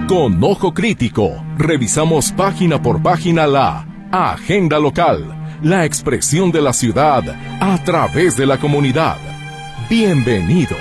Con ojo crítico, revisamos página por página la agenda local, la expresión de la ciudad a través de la comunidad. Bienvenido.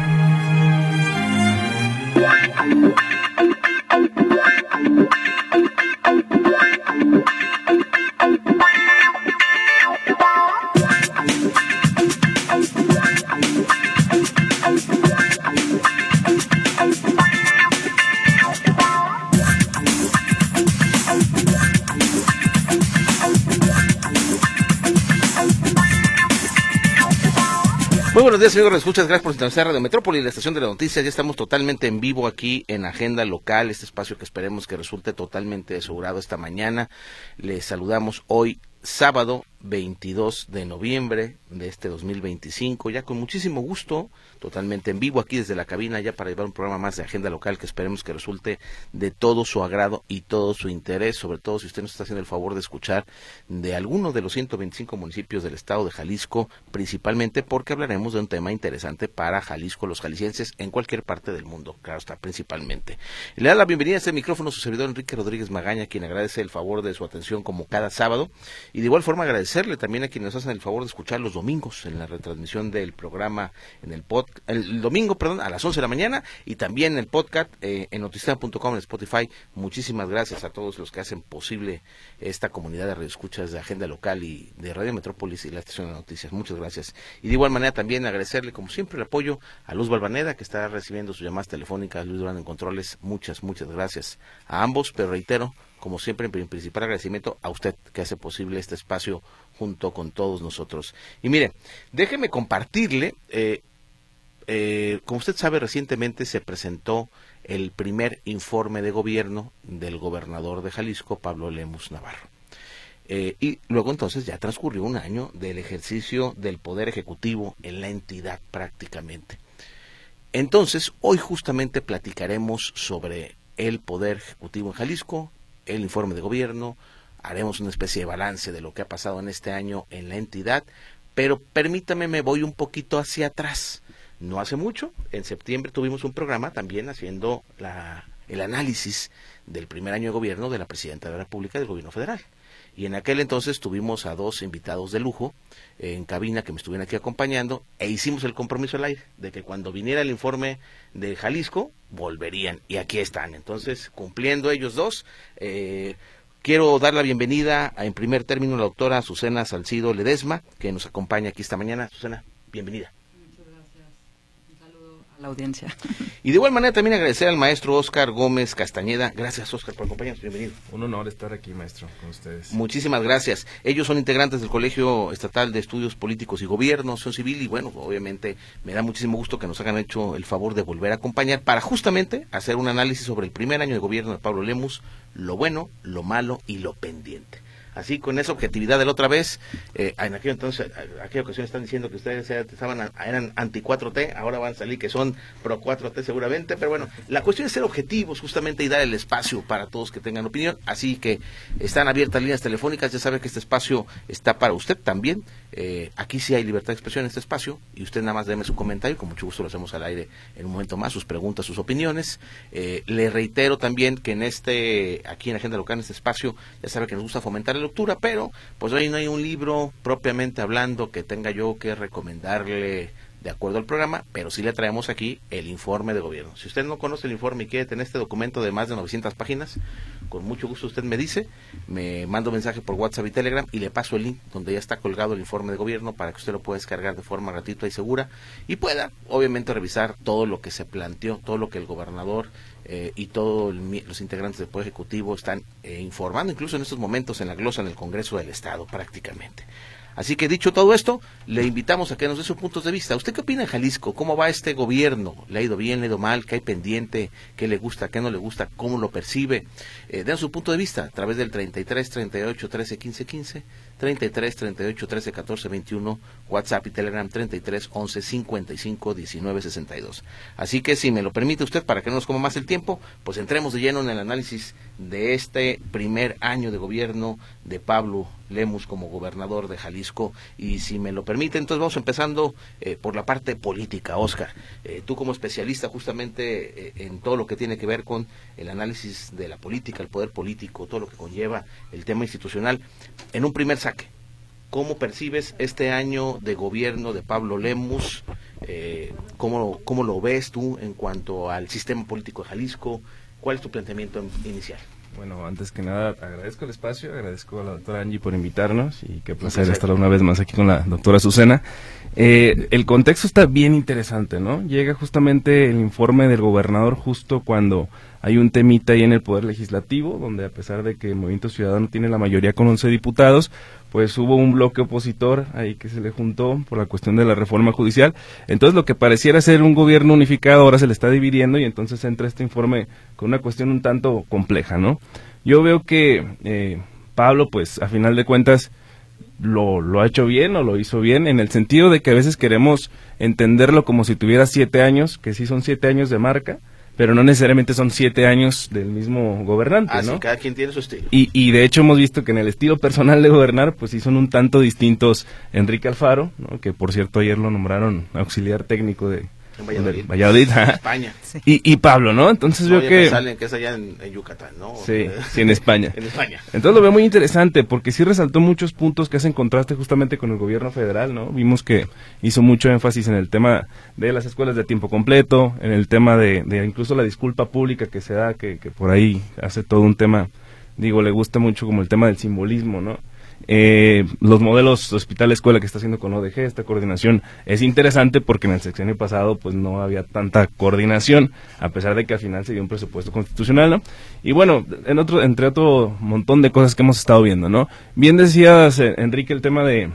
Muy buenos días, amigos, escuchas, gracias por sintonizar Radio Metrópoli, la estación de las noticias. Ya estamos totalmente en vivo aquí en Agenda Local, este espacio que esperemos que resulte totalmente de su agrado esta mañana. Les saludamos hoy, sábado 22 de noviembre de este 2025, ya con muchísimo gusto, totalmente en vivo aquí desde la cabina, ya para llevar un programa más de Agenda Local que esperemos que resulte de todo su agrado y todo su interés, sobre todo si usted nos está haciendo el favor de escuchar de alguno de los 125 municipios del estado de Jalisco, principalmente porque hablaremos de un tema interesante para Jalisco, los jaliscienses en cualquier parte del mundo, claro está, principalmente. Le da la bienvenida a este micrófono su servidor Enrique Rodríguez Magaña, quien agradece el favor de su atención como cada sábado, y de igual forma agradecerle también a quienes nos hacen el favor de escuchar los domingos en la retransmisión del programa en el domingo, a las 11 de la mañana, y también el podcast en noticias.com, en Spotify. Muchísimas gracias a todos los que hacen posible esta comunidad de radioescuchas de Agenda Local y de Radio Metrópolis y la estación de noticias. Muchas gracias. Y de igual manera también agradecerle, como siempre, el apoyo a Luz Balvaneda, que está recibiendo sus llamadas telefónicas, Luis Durán en Controles. Muchas gracias a ambos, pero reitero, como siempre, en principal agradecimiento a usted que hace posible este espacio junto con todos nosotros. Y mire, déjeme compartirle, como usted sabe, recientemente se presentó el primer informe de gobierno del gobernador de Jalisco, Pablo Lemus Navarro. Y luego entonces ya transcurrió un año del ejercicio del poder ejecutivo en la entidad prácticamente. Entonces, hoy justamente platicaremos sobre el poder ejecutivo en Jalisco, el informe de gobierno, haremos una especie de balance de lo que ha pasado en este año en la entidad, pero permítame, me voy un poquito hacia atrás. No hace mucho, en septiembre tuvimos un programa también haciendo el análisis del primer año de gobierno de la Presidenta de la República del Gobierno Federal. Y en aquel entonces tuvimos a dos invitados de lujo en cabina que me estuvieron aquí acompañando e hicimos el compromiso al aire de que cuando viniera el informe de Jalisco volverían, y aquí están. Entonces, cumpliendo ellos dos, quiero dar la bienvenida en primer término a la doctora Azucena Salcido Ledesma, que nos acompaña aquí esta mañana. Azucena, bienvenida. La audiencia. Y de igual manera también agradecer al maestro Óscar Gómez Castañeda. Gracias, Óscar, por acompañarnos. Bienvenido. Un honor estar aquí, maestro, con ustedes. Muchísimas gracias. Ellos son integrantes del Colegio Estatal de Estudios Políticos y Gobierno, Acción Civil, y bueno, obviamente me da muchísimo gusto que nos hayan hecho el favor de volver a acompañar para justamente hacer un análisis sobre el primer año de gobierno de Pablo Lemus, lo bueno, lo malo y lo pendiente. Así, con esa objetividad de la otra vez, en aquella ocasión están diciendo que ustedes eran anti 4T, ahora van a salir que son pro 4T seguramente, pero bueno, la cuestión es ser objetivos justamente y dar el espacio para todos que tengan opinión, así que están abiertas líneas telefónicas, ya sabe que este espacio está para usted también, aquí sí hay libertad de expresión en este espacio, y usted nada más déme su comentario, con mucho gusto lo hacemos al aire en un momento más, sus preguntas, sus opiniones. Le reitero también que aquí en Agenda Local, en este espacio, ya sabe que nos gusta fomentar la lectura, pero pues hoy no hay un libro propiamente hablando que tenga yo que recomendarle de acuerdo al programa, pero sí le traemos aquí el informe de gobierno. Si usted no conoce el informe y quiere tener este documento de más de 900 páginas, con mucho gusto usted me dice, me manda un mensaje por WhatsApp y Telegram y le paso el link donde ya está colgado el informe de gobierno para que usted lo pueda descargar de forma gratuita y segura y pueda obviamente revisar todo lo que se planteó, todo lo que el gobernador y todos los integrantes del Poder Ejecutivo están informando, incluso en estos momentos en la glosa en el Congreso del Estado prácticamente. Así que dicho todo esto, le invitamos a que nos dé sus puntos de vista. ¿Usted qué opina en Jalisco? ¿Cómo va este gobierno? ¿Le ha ido bien, le ha ido mal? ¿Qué hay pendiente? ¿Qué le gusta? ¿Qué no le gusta? ¿Cómo lo percibe? Den su punto de vista a través del 33 38 13 15 15, 33 38 13 14 21, WhatsApp y Telegram 33 11 55 19 62. Así que si me lo permite usted, para que no nos coma más el tiempo, pues entremos de lleno en el análisis de este primer año de gobierno de Pablo Lemus como gobernador de Jalisco. Y si me lo permite, entonces vamos empezando por la parte política. Óscar, tú como especialista justamente en todo lo que tiene que ver con el análisis de la política, el poder político, todo lo que conlleva el tema institucional, en un primer saque, ¿cómo percibes este año de gobierno de Pablo Lemus? ¿Cómo lo ves tú en cuanto al sistema político de Jalisco? ¿Cuál es tu planteamiento inicial? Bueno, antes que nada, agradezco el espacio, agradezco a la doctora Angie por invitarnos y qué placer estar una vez más aquí con la doctora Azucena. El contexto está bien interesante, ¿no? Llega justamente el informe del gobernador justo cuando hay un temita ahí en el Poder Legislativo, donde a pesar de que el Movimiento Ciudadano tiene la mayoría con 11 diputados, pues hubo un bloque opositor ahí que se le juntó por la cuestión de la reforma judicial. Entonces lo que pareciera ser un gobierno unificado ahora se le está dividiendo y entonces entra este informe con una cuestión un tanto compleja, ¿no? Yo veo que Pablo, pues a final de cuentas, lo ha hecho bien o lo hizo bien, en el sentido de que a veces queremos entenderlo como si tuviera 7 años, que sí son 7 años de marca, pero no necesariamente son 7 años del mismo gobernante, ¿no? Sí, cada quien tiene su estilo. Y de hecho hemos visto que en el estilo personal de gobernar, pues sí son un tanto distintos Enrique Alfaro, ¿no? Que por cierto ayer lo nombraron auxiliar técnico de Valladolid, España. Sí. Y Pablo, ¿no? Entonces veo que salen que es allá en Yucatán, ¿no? Sí, en España. En España. Entonces lo veo muy interesante porque sí resaltó muchos puntos que hacen contraste justamente con el gobierno federal, ¿no? Vimos que hizo mucho énfasis en el tema de las escuelas de tiempo completo, en el tema de incluso la disculpa pública que se da, que por ahí hace todo un tema, le gusta mucho como el tema del simbolismo, ¿no? Los modelos hospital-escuela que está haciendo con ODG, esta coordinación es interesante porque en el sexenio pasado pues no había tanta coordinación, a pesar de que al final se dio un presupuesto constitucional, ¿no? Y bueno, entre otro montón de cosas que hemos estado viendo, ¿no? Bien decías, Enrique, el tema de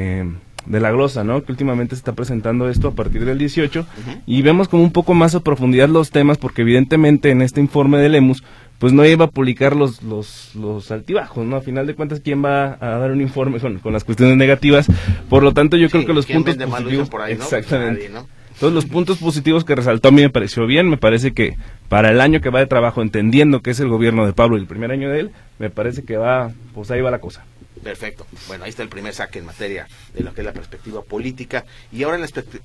la glosa, ¿no? Que últimamente se está presentando esto a partir del 18 y vemos como un poco más a profundidad los temas porque evidentemente en este informe de Lemus pues no iba a publicar los altibajos, ¿no? A final de cuentas, ¿quién va a dar un informe con las cuestiones negativas? Por lo tanto, yo creo que los puntos positivos... Por ahí, ¿no? Exactamente. Pues nadie, ¿no? Todos los puntos positivos que resaltó a mí me pareció bien, me parece que para el año que va de trabajo, entendiendo que es el gobierno de Pablo y el primer año de él, me parece que pues ahí va la cosa. Perfecto. Bueno, ahí está el primer saque en materia de lo que es la perspectiva política. Y ahora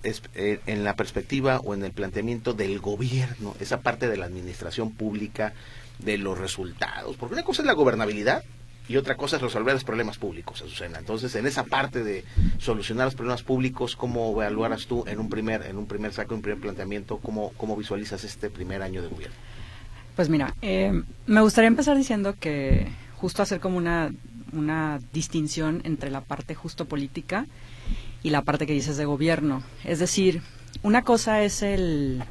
en la perspectiva o en el planteamiento del gobierno, esa parte de la administración pública, de los resultados. Porque una cosa es la gobernabilidad y otra cosa es resolver los problemas públicos, Azucena. Entonces, en esa parte de solucionar los problemas públicos, ¿cómo evaluaras tú en un primer saque, un primer planteamiento, cómo visualizas este primer año de gobierno? Pues mira, me gustaría empezar diciendo que justo hacer como una distinción entre la parte justo política y la parte que dices de gobierno. Es decir, una cosa es el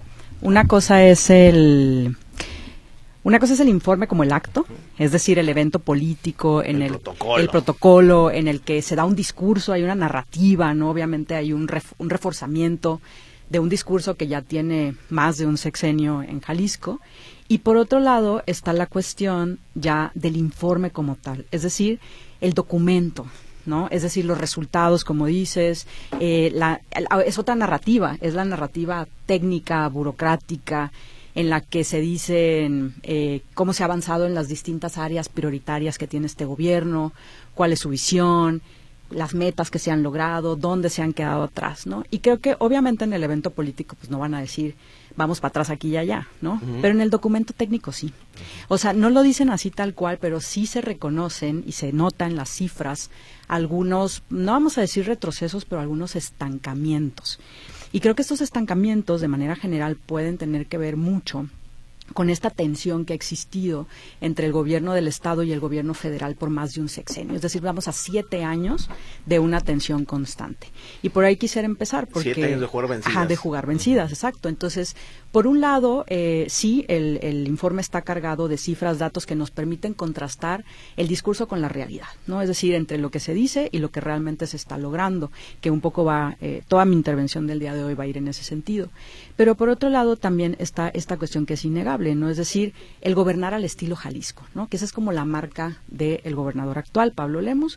informe como el acto, es decir, el evento político, el protocolo en el que se da un discurso, hay una narrativa, ¿no? Obviamente hay un reforzamiento de un discurso que ya tiene más de un sexenio en Jalisco. Y por otro lado está la cuestión ya del informe como tal, es decir, el documento, ¿no? Es decir, los resultados, como dices, es otra narrativa, es la narrativa técnica, burocrática, en la que se dicen cómo se ha avanzado en las distintas áreas prioritarias que tiene este gobierno, cuál es su visión, las metas que se han logrado, dónde se han quedado atrás, ¿no? Y creo que obviamente en el evento político pues no van a decir vamos para atrás aquí y allá, ¿no? Pero en el documento técnico sí. O sea, no lo dicen así tal cual, pero sí se reconocen y se notan las cifras algunos, no vamos a decir retrocesos, pero algunos estancamientos. Y creo que estos estancamientos de manera general pueden tener que ver mucho con esta tensión que ha existido entre el gobierno del Estado y el gobierno federal por más de un sexenio. Es decir, vamos a 7 años de una tensión constante. Y por ahí quisiera empezar. Porque 7 años de jugar vencidas. Ajá, de jugar vencidas, exacto. Entonces, por un lado, sí, el informe está cargado de cifras, datos que nos permiten contrastar el discurso con la realidad, ¿no? Es decir, entre lo que se dice y lo que realmente se está logrando, que un poco toda mi intervención del día de hoy va a ir en ese sentido. Pero por otro lado, también está esta cuestión que es innegable, ¿no? Es decir, el gobernar al estilo Jalisco, ¿no? Que esa es como la marca del gobernador actual, Pablo Lemus,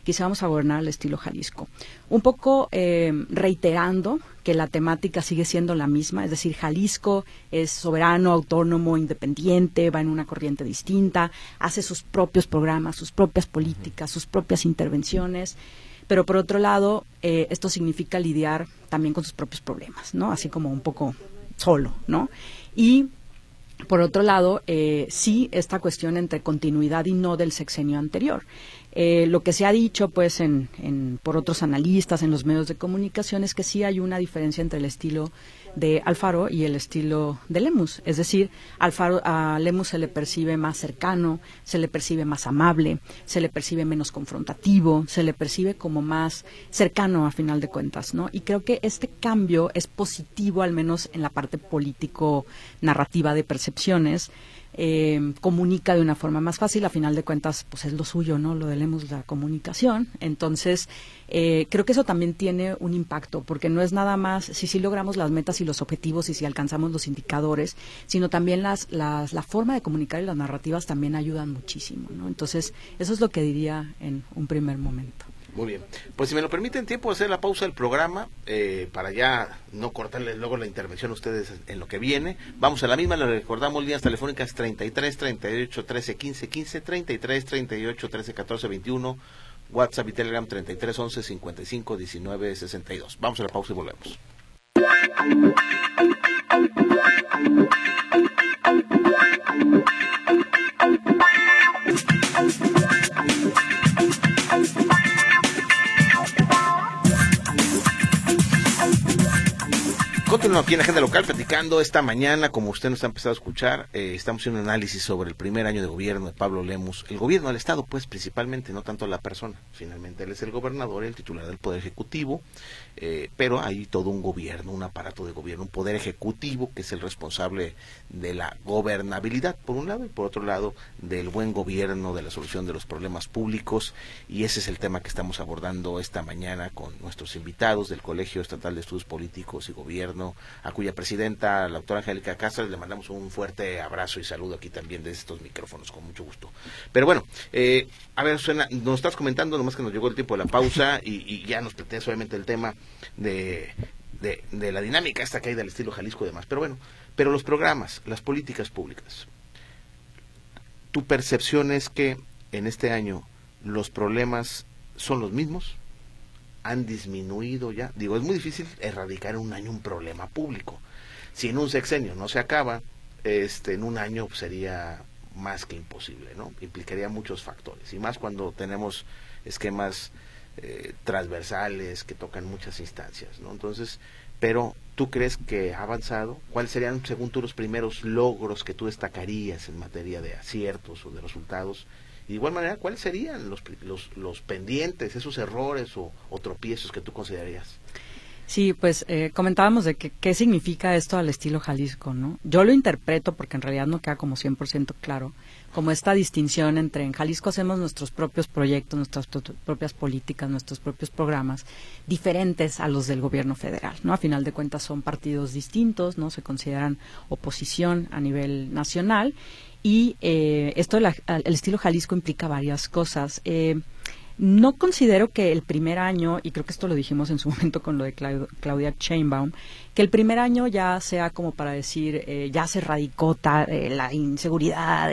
quisiéramos a gobernar al estilo Jalisco. Un poco reiterando que la temática sigue siendo la misma, es decir, Jalisco es soberano, autónomo, independiente, va en una corriente distinta, hace sus propios programas, sus propias políticas, sus propias intervenciones, pero por otro lado, esto significa lidiar también con sus propios problemas, ¿no? Así como un poco solo, ¿no? Y por otro lado, sí, esta cuestión entre continuidad y no del sexenio anterior. Lo que se ha dicho, pues, por otros analistas en los medios de comunicación es que sí hay una diferencia entre el estilo de Alfaro y el estilo de Lemus. Es decir, a Lemus se le percibe más cercano, se le percibe más amable, se le percibe menos confrontativo, se le percibe como más cercano a final de cuentas, ¿no? Y creo que este cambio es positivo, al menos en la parte político-narrativa de percepciones. Comunica de una forma más fácil, a final de cuentas pues es lo suyo, ¿no? Lo de Lemus, la comunicación. Entonces creo que eso también tiene un impacto, porque no es nada más si logramos las metas y los objetivos y si alcanzamos los indicadores, sino también la forma de comunicar y las narrativas también ayudan muchísimo, ¿no? Entonces eso es lo que diría en un primer momento. Muy bien, pues si me lo permiten, tiempo de hacer la pausa del programa, para ya no cortarles luego la intervención a ustedes en lo que viene. Vamos a la misma, les recordamos líneas telefónicas 33 38 13 15 15, 33 38 13 14 21, WhatsApp y Telegram 33 11 55 19 62. Vamos a la pausa y volvemos. Continuamos aquí en Agenda Local platicando esta mañana, como usted nos ha empezado a escuchar, estamos haciendo un análisis sobre el primer año de gobierno de Pablo Lemus, el gobierno del Estado, pues principalmente, no tanto la persona, finalmente él es el gobernador, el titular del Poder Ejecutivo, pero hay todo un gobierno, un aparato de gobierno, un Poder Ejecutivo que es el responsable de la gobernabilidad, por un lado, y por otro lado, del buen gobierno, de la solución de los problemas públicos, y ese es el tema que estamos abordando esta mañana con nuestros invitados del Colegio Estatal de Estudios Políticos y Gobierno, a cuya presidenta, la doctora Angélica Castro, le mandamos un fuerte abrazo y saludo aquí también desde estos micrófonos, con mucho gusto. Pero bueno, a ver, Susana, nos estás comentando, nomás que nos llegó el tiempo de la pausa y ya nos planteas obviamente el tema de la dinámica esta que hay del estilo Jalisco y demás. Pero bueno, pero los programas, las políticas públicas, ¿tu percepción es que en este año los problemas son los mismos? ¿Han disminuido ya? Digo, es muy difícil erradicar en un año un problema público. Si en un sexenio no se acaba, en un año sería más que imposible, ¿no? Implicaría muchos factores, y más cuando tenemos esquemas transversales que tocan muchas instancias, ¿no? Entonces, pero ¿tú crees que ha avanzado? ¿Cuáles serían, según tú, los primeros logros que tú destacarías en materia de aciertos o de resultados? Y de igual manera, ¿cuáles serían los pendientes, esos errores o tropiezos que tú considerarías? Sí, pues comentábamos de qué significa esto al estilo Jalisco, ¿no? Yo lo interpreto, porque en realidad no queda como 100% claro, como esta distinción entre en Jalisco hacemos nuestros propios proyectos, nuestras propias políticas, nuestros propios programas, diferentes a los del gobierno federal, ¿no? A final de cuentas son partidos distintos, ¿no? Se consideran oposición a nivel nacional. Y esto, el estilo Jalisco implica varias cosas. No considero que el primer año, y creo que esto lo dijimos en su momento con lo de Claudia Sheinbaum, que el primer año ya sea como para decir, ya se erradicó la inseguridad,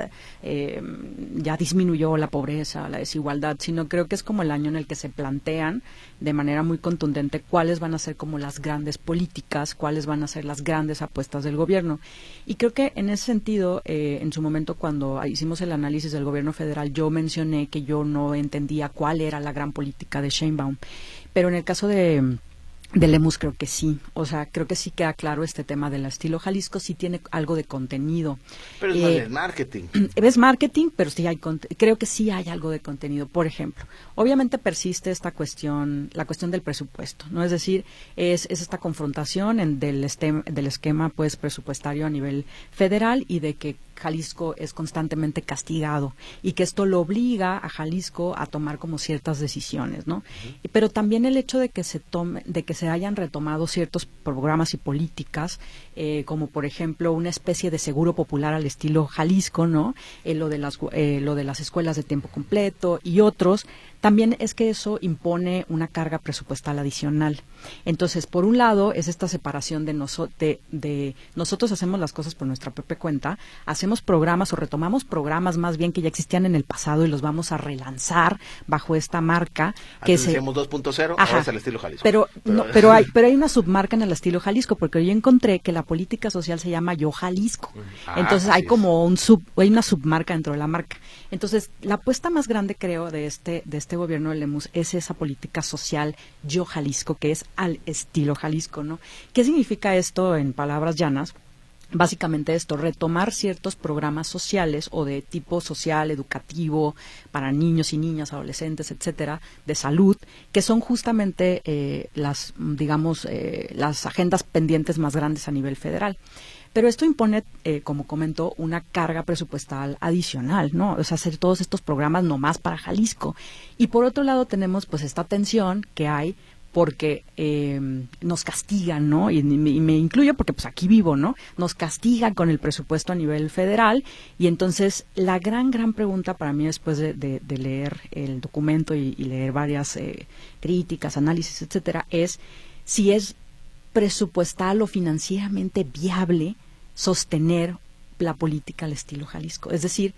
ya disminuyó la pobreza, la desigualdad, sino creo que es como el año en el que se plantean de manera muy contundente cuáles van a ser como las grandes políticas, cuáles van a ser las grandes apuestas del gobierno. Y creo que en ese sentido, en su momento cuando hicimos el análisis del gobierno federal, yo mencioné que yo no entendía cuál era la gran política de Sheinbaum, pero en el caso de Lemus creo que sí, o sea, creo que sí queda claro este tema del estilo Jalisco, sí tiene algo de contenido. Pero es más de marketing. Es marketing, pero sí creo que sí hay algo de contenido. Por ejemplo, obviamente persiste esta cuestión, la cuestión del presupuesto, ¿no? Es decir, es esta confrontación del esquema pues presupuestario a nivel federal y de que Jalisco es constantemente castigado y que esto lo obliga a Jalisco a tomar como ciertas decisiones, ¿no? Uh-huh. Pero también el hecho de que se hayan retomado ciertos programas y políticas, como por ejemplo una especie de seguro popular al estilo Jalisco, ¿no? Lo de las escuelas de tiempo completo y otros, también es que eso impone una carga presupuestal adicional. Entonces, por un lado, es esta separación de nosotros hacemos las cosas por nuestra propia cuenta, hacemos programas o retomamos programas más bien que ya existían en el pasado y los vamos a relanzar bajo esta marca. Antes decíamos 2.0, ahora es al estilo Jalisco. Pero hay una submarca en el estilo Jalisco, porque yo encontré que la política social se llama Yo Jalisco. Entonces hay como hay una submarca dentro de la marca. Entonces, la apuesta más grande, creo, de este gobierno de Lemus es esa política social Yo Jalisco, que es al estilo Jalisco, ¿no? ¿Qué significa esto en palabras llanas? Básicamente esto, retomar ciertos programas sociales o de tipo social, educativo, para niños y niñas, adolescentes, etcétera, de salud, que son justamente las agendas pendientes más grandes a nivel federal. Pero esto impone, como comentó, una carga presupuestal adicional, ¿no? O sea, hacer todos estos programas nomás para Jalisco. Y por otro lado tenemos pues esta tensión que hay porque nos castigan, ¿no? Y me incluyo porque pues aquí vivo, ¿no? Nos castigan con el presupuesto a nivel federal y entonces la gran pregunta para mí después de leer el documento y leer varias críticas, análisis, etcétera, es si es presupuestal o financieramente viable sostener la política al estilo Jalisco. Es decir,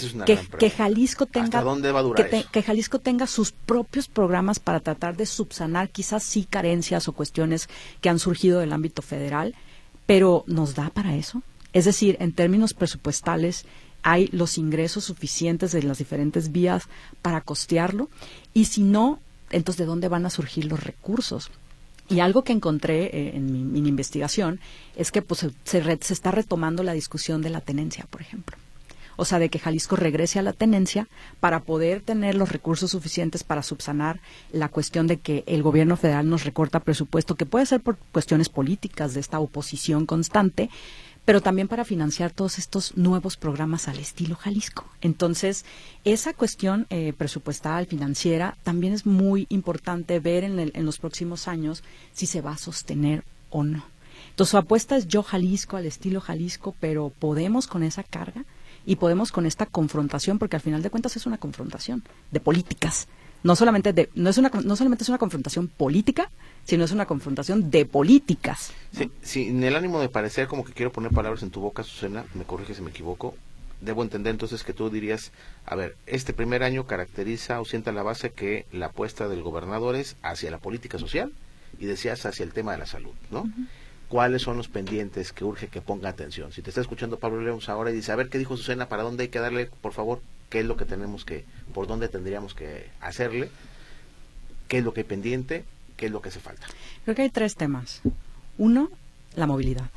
que Jalisco tenga ¿hasta dónde va a durar que Jalisco tenga sus propios programas para tratar de subsanar quizás sí carencias o cuestiones que han surgido del ámbito federal, pero ¿nos da para eso? Es decir, en términos presupuestales, ¿hay los ingresos suficientes de las diferentes vías para costearlo? Y si no, entonces ¿de dónde van a surgir los recursos? Y algo que encontré en mi investigación es que pues, se está retomando la discusión de la tenencia, por ejemplo. O sea, de que Jalisco regrese a la tenencia para poder tener los recursos suficientes para subsanar la cuestión de que el gobierno federal nos recorta presupuesto, que puede ser por cuestiones políticas de esta oposición constante, pero también para financiar todos estos nuevos programas al estilo Jalisco. Entonces, esa cuestión presupuestal, financiera, también es muy importante ver en los próximos años si se va a sostener o no. Entonces, su apuesta es Yo Jalisco, al estilo Jalisco, pero ¿podemos con esa carga? Y podemos con esta confrontación, porque al final de cuentas es una confrontación de políticas. No solamente es una confrontación política, sino es una confrontación de políticas, ¿no? Sí, en el ánimo de parecer como que quiero poner palabras en tu boca, Susana, me corrige si me equivoco, debo entender entonces que tú dirías, a ver, este primer año caracteriza o sienta la base que la apuesta del gobernador es hacia la política social y decías hacia el tema de la salud, ¿no? Uh-huh. ¿Cuáles son los pendientes que urge que ponga atención? Si te está escuchando Pablo Lemus ahora y dice, a ver, ¿qué dijo Susana? ¿Para dónde hay que darle, por favor? ¿Qué es lo que tenemos que, por dónde tendríamos que hacerle? ¿Qué es lo que hay pendiente? ¿Qué es lo que hace falta? Creo que hay 3 temas. 1, la movilidad.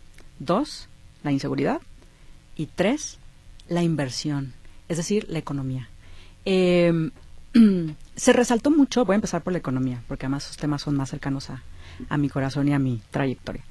2, la inseguridad. Y 3, la inversión, es decir, la economía. Se resaltó mucho, voy a empezar por la economía, porque además esos temas son más cercanos a mi corazón y a mi trayectoria.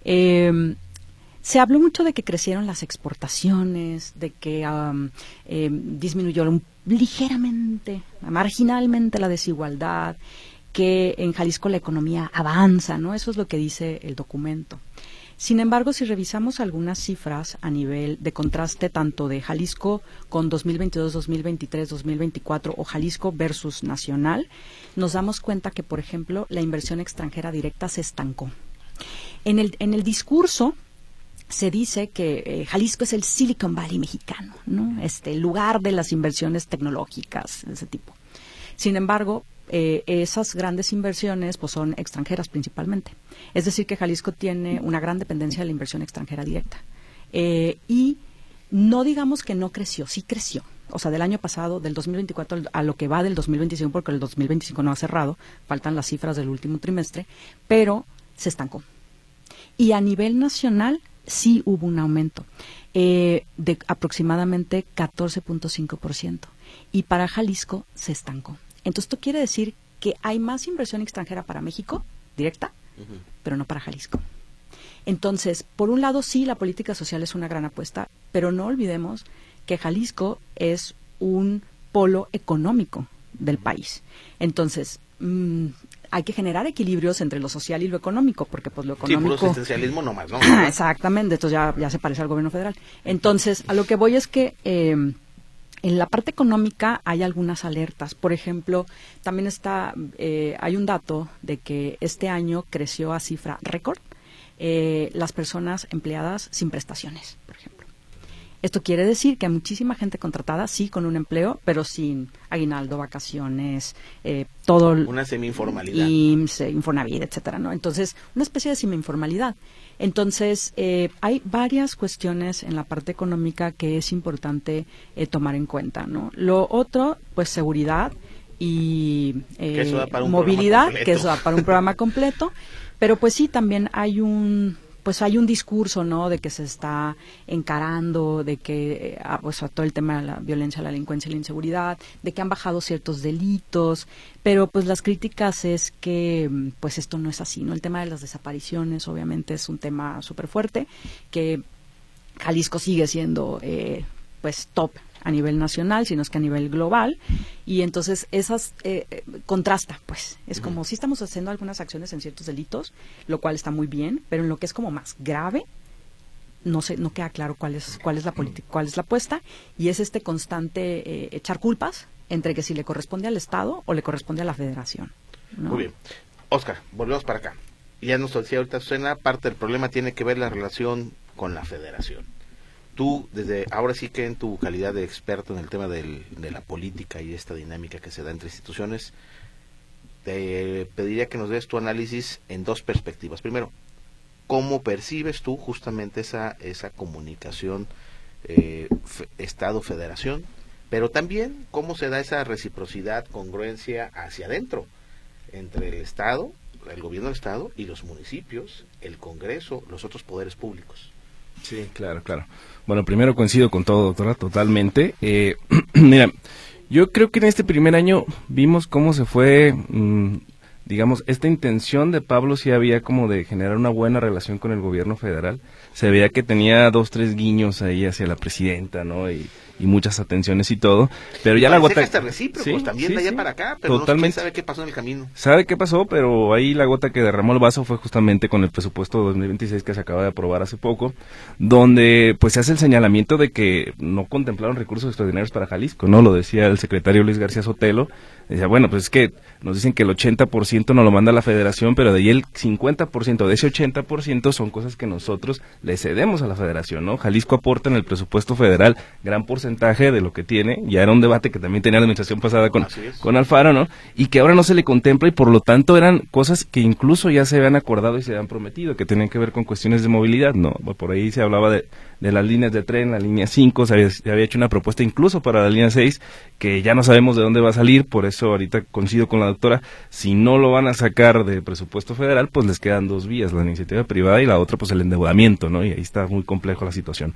Se habló mucho de que crecieron las exportaciones, de que disminuyó ligeramente, marginalmente la desigualdad, que en Jalisco la economía avanza, ¿no? Eso es lo que dice el documento. Sin embargo, si revisamos algunas cifras a nivel de contraste tanto de Jalisco con 2022, 2023, 2024 o Jalisco versus nacional, nos damos cuenta que, por ejemplo, la inversión extranjera directa se estancó. En el discurso se dice que Jalisco es el Silicon Valley mexicano, ¿no? El lugar de las inversiones tecnológicas, de ese tipo. Sin embargo, esas grandes inversiones pues son extranjeras principalmente. Es decir, que Jalisco tiene una gran dependencia de la inversión extranjera directa. Y no digamos que no creció, sí creció. O sea, del año pasado, del 2024 a lo que va del 2025, porque el 2025 no ha cerrado, faltan las cifras del último trimestre, pero se estancó. Y a nivel nacional sí hubo un aumento de aproximadamente 14.5%. Y para Jalisco se estancó. Entonces, esto quiere decir que hay más inversión extranjera para México, directa, pero no para Jalisco. Entonces, por un lado, sí, la política social es una gran apuesta, pero no olvidemos que Jalisco es un polo económico del país. Entonces, hay que generar equilibrios entre lo social y lo económico, porque pues lo económico... Sí, puro asistencialismo nomás, ¿no? Exactamente, esto ya se parece al gobierno federal. Entonces, a lo que voy es que En la parte económica hay algunas alertas. Por ejemplo, también hay un dato de que este año creció a cifra récord las personas empleadas sin prestaciones, por ejemplo. Esto quiere decir que hay muchísima gente contratada, sí, con un empleo, pero sin aguinaldo, vacaciones, todo. Una semi-informalidad. IMSS, Infonavit, etcétera, ¿no? Entonces, una especie de semi-informalidad. Entonces, hay varias cuestiones en la parte económica que es importante tomar en cuenta, ¿no? Lo otro, pues, seguridad y movilidad, que eso da para un programa completo. Pero, pues sí, también hay un discurso, ¿no?, de que se está encarando, de que pues todo el tema de la violencia, la delincuencia y la inseguridad, de que han bajado ciertos delitos, pero pues las críticas es que pues esto no es así, ¿no? El tema de las desapariciones obviamente es un tema súper fuerte, que Jalisco sigue siendo pues top a nivel nacional, sino es que a nivel global, y entonces esas contrasta, pues, es como si estamos haciendo algunas acciones en ciertos delitos, lo cual está muy bien, pero en lo que es como más grave, no queda claro cuál es la política, cuál es la apuesta, y es este constante echar culpas entre que si le corresponde al Estado o le corresponde a la Federación, ¿no? Muy bien. Oscar, volvemos para acá. Ya nos decía ahorita Susana, parte del problema tiene que ver la relación con la Federación. Tú, desde ahora sí que en tu calidad de experto en el tema de la política y esta dinámica que se da entre instituciones, te pediría que nos des tu análisis en dos perspectivas. Primero, ¿cómo percibes tú justamente esa comunicación Estado-Federación? Pero también, ¿cómo se da esa reciprocidad, congruencia hacia adentro entre el Estado, el gobierno del Estado y los municipios, el Congreso, los otros poderes públicos? Sí, claro. Bueno, primero coincido con todo, doctora, totalmente. Mira, yo creo que en este primer año vimos cómo se fue, digamos, esta intención de Pablo sí había como de generar una buena relación con el gobierno federal. Se veía que tenía 2, 3 guiños ahí hacia la presidenta, ¿no? Y muchas atenciones y todo, pero ya la gota... Hasta recíprocos, también de allá para acá, pero totalmente. ¿quién sabe qué pasó en el camino? Sabe qué pasó, pero ahí la gota que derramó el vaso fue justamente con el presupuesto 2026 que se acaba de aprobar hace poco, donde pues se hace el señalamiento de que no contemplaron recursos extraordinarios para Jalisco, ¿no? Lo decía el secretario Luis García Sotelo, decía, bueno, pues es que nos dicen que el 80% nos lo manda la Federación, pero de ahí el 50%, de ese 80% son cosas que nosotros le cedemos a la Federación, ¿no? Jalisco aporta en el presupuesto federal gran porcentaje de lo que tiene, ya era un debate que también tenía la administración pasada con Alfaro, ¿no? Y que ahora no se le contempla y por lo tanto eran cosas que incluso ya se habían acordado y se habían prometido, que tenían que ver con cuestiones de movilidad, ¿no? Por ahí se hablaba de las líneas de tren, la línea 5, se había hecho una propuesta incluso para la línea 6, que ya no sabemos de dónde va a salir, por eso ahorita coincido con la doctora, si no lo van a sacar del presupuesto federal, pues les quedan 2 vías, la iniciativa privada y la otra pues el endeudamiento, ¿no? Y ahí está muy complejo la situación.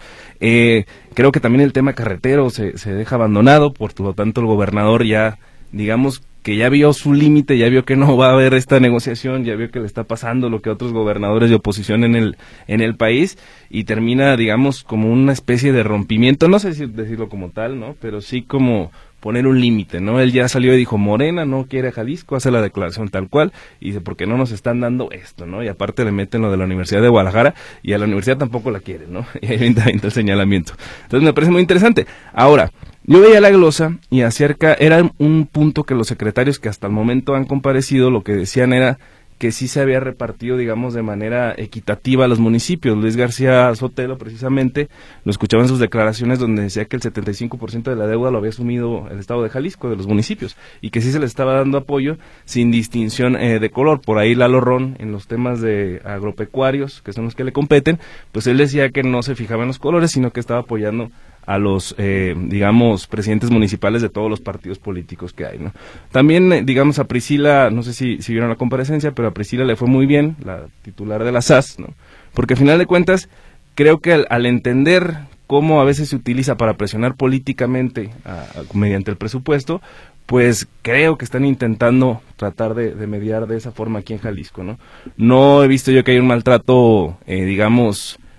Creo que también el tema carretero se deja abandonado, por lo tanto el gobernador ya, digamos, que ya vio su límite, ya vio que no va a haber esta negociación, ya vio que le está pasando lo que a otros gobernadores de oposición en el país, y termina, digamos, como una especie de rompimiento, no sé si decirlo como tal, ¿no? Pero sí como poner un límite, ¿no? Él ya salió y dijo, Morena no quiere a Jalisco, hace la declaración tal cual, y dice, porque no nos están dando esto, ¿no? Y aparte le meten lo de la Universidad de Guadalajara, y a la universidad tampoco la quieren, ¿no? Y ahí entra el señalamiento. Entonces me parece muy interesante. Ahora, yo veía la glosa y acerca, era un punto que los secretarios que hasta el momento han comparecido, lo que decían era que sí se había repartido, digamos, de manera equitativa a los municipios. Luis García Sotelo, precisamente, lo escuchaba en sus declaraciones donde decía que el 75% de la deuda lo había asumido el Estado de Jalisco, de los municipios, y que sí se les estaba dando apoyo sin distinción de color. Por ahí Lalo Ron, en los temas de agropecuarios, que son los que le competen, pues él decía que no se fijaba en los colores, sino que estaba apoyando a los, digamos, presidentes municipales de todos los partidos políticos que hay, ¿no? También, digamos, a Priscila, no sé si vieron la comparecencia, pero a Priscila le fue muy bien, la titular de la SAS, ¿no? Porque al final de cuentas, creo que al entender cómo a veces se utiliza para presionar políticamente mediante el presupuesto, pues creo que están intentando tratar de mediar de esa forma aquí en Jalisco, ¿no? No he visto yo que haya un maltrato, digamos,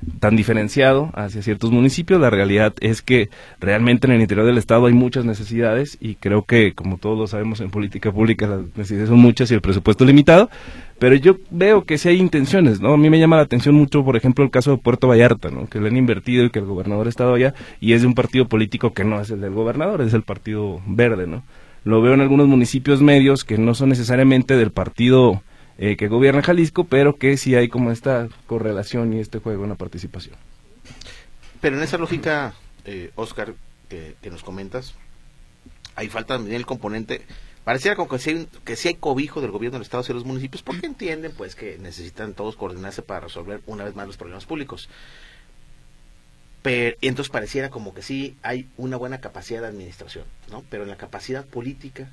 tan diferenciado hacia ciertos municipios. La realidad es que realmente en el interior del estado hay muchas necesidades y creo que, como todos lo sabemos en política pública, las necesidades son muchas y el presupuesto es limitado, pero yo veo que sí hay intenciones, ¿no? A mí me llama la atención mucho, por ejemplo, el caso de Puerto Vallarta, ¿no? Que le han invertido y que el gobernador ha estado allá y es de un partido político que no es el del gobernador, es el Partido Verde, ¿no? Lo veo en algunos municipios medios que no son necesariamente del partido que gobierna Jalisco, pero que sí hay como esta correlación y este juego en la participación. Pero en esa lógica, Oscar, que nos comentas, ahí falta también el componente, pareciera como que sí hay cobijo del gobierno del estado hacia los municipios, porque entienden pues que necesitan todos coordinarse para resolver una vez más los problemas públicos. Pero, y entonces pareciera como que sí hay una buena capacidad de administración, ¿no? Pero en la capacidad política,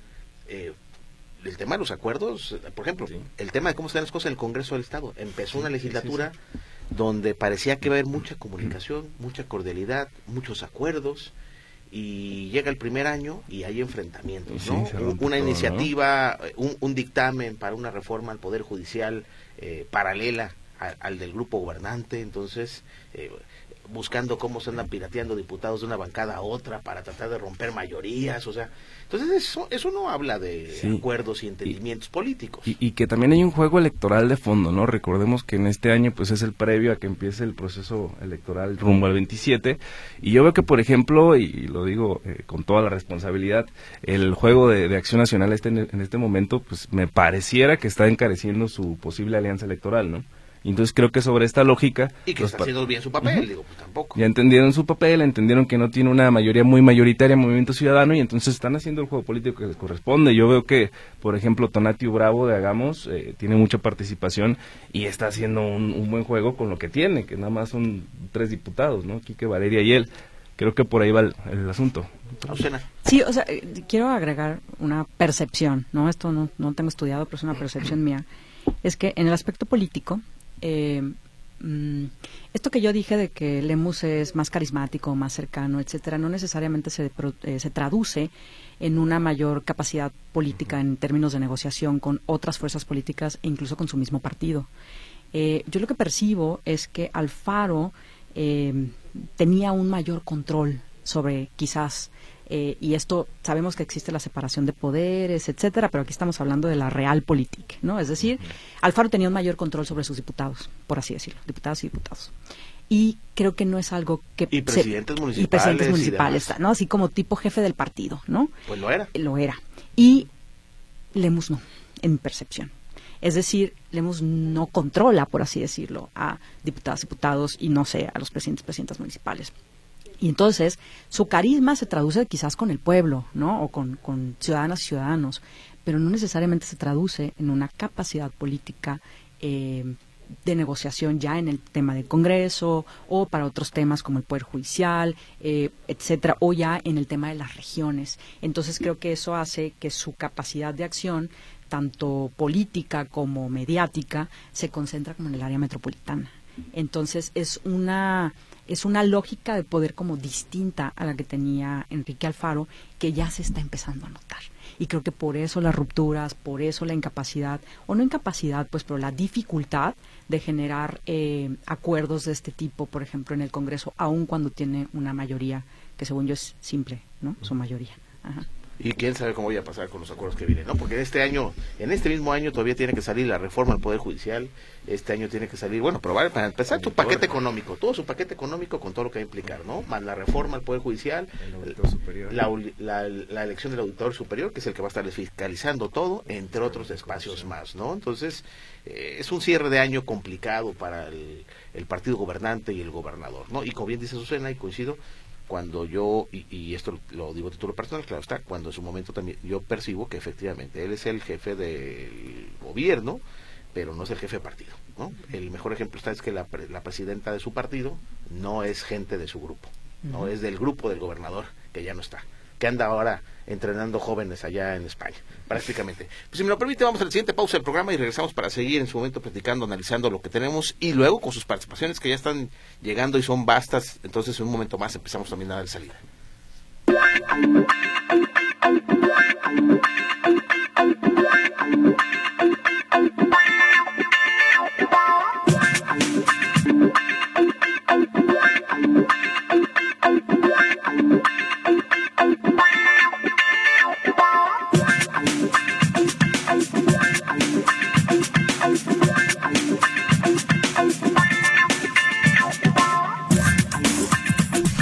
el tema de los acuerdos, por ejemplo, sí. El tema de cómo están las cosas en el Congreso del Estado. Empezó una legislatura donde parecía que iba a haber mucha comunicación, mucha cordialidad, muchos acuerdos, y llega el primer año y hay enfrentamientos, ¿no? Una iniciativa, ¿no? un dictamen para una reforma al Poder Judicial paralela al del grupo gobernante, entonces buscando cómo se andan pirateando diputados de una bancada a otra para tratar de romper mayorías, o sea, entonces eso no habla de acuerdos y entendimientos políticos. Y que también hay un juego electoral de fondo, ¿no? Recordemos que en este año pues es el previo a que empiece el proceso electoral rumbo al 27, y yo veo que, por ejemplo, y lo digo con toda la responsabilidad, el juego de Acción Nacional en este momento pues me pareciera que está encareciendo su posible alianza electoral, ¿no? Entonces creo que sobre esta lógica... Y que está haciendo bien su papel, digo, pues tampoco. Ya entendieron su papel, entendieron que no tiene una mayoría muy mayoritaria en Movimiento Ciudadano y entonces están haciendo el juego político que les corresponde. Yo veo que, por ejemplo, Tonatiuh Bravo de Hagamos tiene mucha participación y está haciendo un buen juego con lo que tiene, que nada más son 3 diputados, ¿no? Quique, Valeria y él. Creo que por ahí va el asunto. Sí, o sea, quiero agregar una percepción, ¿no? Esto no tengo estudiado, pero es una percepción mía. Es que en el aspecto político... esto que yo dije de que Lemus es más carismático, más cercano, etcétera, no necesariamente se traduce en una mayor capacidad política en términos de negociación con otras fuerzas políticas e incluso con su mismo partido. Yo lo que percibo es que Alfaro tenía un mayor control sobre quizás y esto sabemos que existe la separación de poderes, etcétera, pero aquí estamos hablando de la realpolitik, ¿no? Es decir, Alfaro tenía un mayor control sobre sus diputados, por así decirlo, diputadas y diputados. Y creo que no es algo que... Y presidentes municipales, ¿no? Así como tipo jefe del partido, ¿no? Pues lo era. Lo era. Y Lemus no, en mi percepción. Es decir, Lemus no controla, por así decirlo, a diputadas, diputados y no sé, a los presidentas municipales. Y entonces, su carisma se traduce quizás con el pueblo, ¿no? O con ciudadanas y ciudadanos, pero no necesariamente se traduce en una capacidad política de negociación ya en el tema del Congreso o para otros temas como el Poder Judicial, etcétera, o ya en el tema de las regiones. Entonces, creo que eso hace que su capacidad de acción, tanto política como mediática, se concentra como en el área metropolitana. Entonces, es una lógica de poder como distinta a la que tenía Enrique Alfaro, que ya se está empezando a notar. Y creo que por eso las rupturas, por eso la incapacidad, o no incapacidad, pues, pero la dificultad de generar acuerdos de este tipo, por ejemplo, en el Congreso, aun cuando tiene una mayoría, que según yo es simple, ¿no? Su mayoría. Ajá. Y quién sabe cómo vaya a pasar con los acuerdos que vienen, ¿no? Porque en este mismo año todavía tiene que salir la reforma al Poder Judicial, este año tiene que salir, bueno, probar para empezar su paquete económico, todo su paquete económico con todo lo que va a implicar, ¿no? Más la reforma al Poder Judicial, la elección del auditor superior, que es el que va a estar fiscalizando todo, entre otros espacios más, ¿no? Entonces, es un cierre de año complicado para el partido gobernante y el gobernador, ¿no? Y como bien dice Susana, y coincido, cuando yo, y esto lo digo a título personal, claro está, cuando en su momento también yo percibo que efectivamente él es el jefe del gobierno, pero no es el jefe de partido, ¿no? El mejor ejemplo está es que la presidenta de su partido no es gente de su grupo, no es del grupo del gobernador, que ya no está, que anda ahora entrenando jóvenes allá en España, prácticamente. Pues si me lo permite, vamos a la siguiente pausa del programa y regresamos para seguir en su momento platicando, analizando lo que tenemos y luego con sus participaciones que ya están llegando y son vastas, entonces en un momento más empezamos también a dar salida.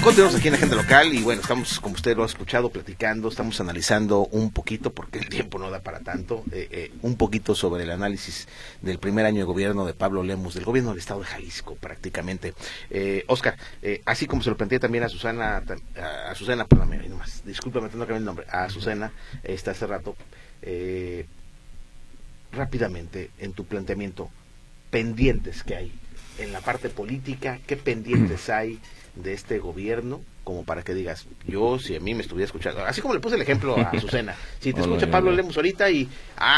Continuamos aquí en Agenda Local y bueno, estamos, como usted lo ha escuchado, platicando, estamos analizando un poquito, porque el tiempo no da para tanto, un poquito sobre el análisis del primer año de gobierno de Pablo Lemus, del gobierno del estado de Jalisco prácticamente. Oscar, así como se lo planteé también a Susana, perdóname, nomás, discúlpame, tengo que cambiar el nombre, a Susana, hace rato, rápidamente, en tu planteamiento, pendientes que hay en la parte política, ¿qué pendientes hay de este gobierno? Como para que digas, yo, si a mí me estuviera escuchando, así como le puse el ejemplo a Azucena, si te escucha Pablo Lemus ahorita y,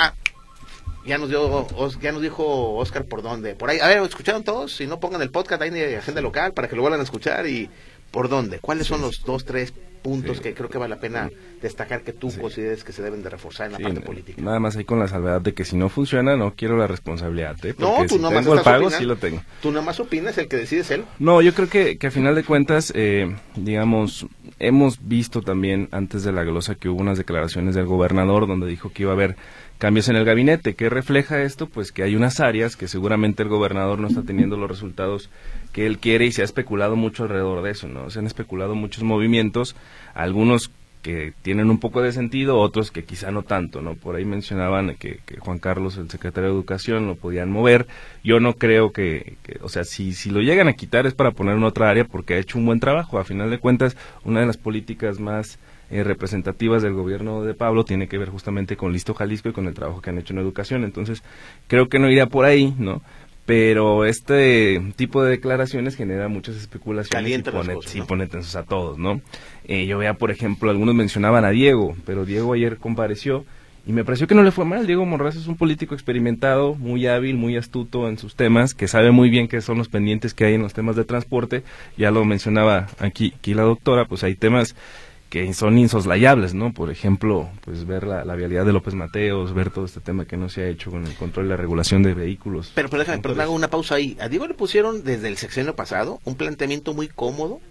ya nos dijo Oscar por dónde, por ahí, a ver, ¿escucharon todos? Si no, pongan el podcast ahí de Agenda Local para que lo vuelvan a escuchar y ¿por dónde? ¿Cuáles son los 2, 3 puntos que creo que vale la pena destacar que tú consideres que se deben de reforzar en la parte política? Nada más ahí con la salvedad de que si no funciona, no quiero la responsabilidad, No, tú si nomás tengo el pago, opinas, sí lo tengo. Tú nada más opinas, el que decide es él. No, yo creo que a final de cuentas, digamos, hemos visto también antes de la glosa que hubo unas declaraciones del gobernador donde dijo que iba a haber cambios en el gabinete. ¿Qué refleja esto? Pues que hay unas áreas que seguramente el gobernador no está teniendo los resultados que él quiere y se ha especulado mucho alrededor de eso, ¿no? Se han especulado muchos movimientos, algunos que tienen un poco de sentido, otros que quizá no tanto, ¿no? Por ahí mencionaban que Juan Carlos, el secretario de Educación, lo podían mover. Yo no creo que o sea, si lo llegan a quitar es para poner en otra área porque ha hecho un buen trabajo. A final de cuentas, una de las políticas más representativas del gobierno de Pablo tiene que ver justamente con Listo Jalisco y con el trabajo que han hecho en educación. Entonces, creo que no iría por ahí, ¿no? Pero este tipo de declaraciones genera muchas especulaciones y pone tensos a todos, ¿no? Yo veía, por ejemplo, algunos mencionaban a Diego, pero Diego ayer compareció y me pareció que no le fue mal. Diego Monraz es un político experimentado, muy hábil, muy astuto en sus temas, que sabe muy bien qué son los pendientes que hay en los temas de transporte. Ya lo mencionaba aquí la doctora, pues hay temas que son insoslayables, ¿no? Por ejemplo, pues ver la vialidad de López Mateos, ver todo este tema que no se ha hecho con el control y la regulación de vehículos. Pero déjame, hago una pausa ahí. A Diego le pusieron desde el sexenio pasado un planteamiento muy cómodo,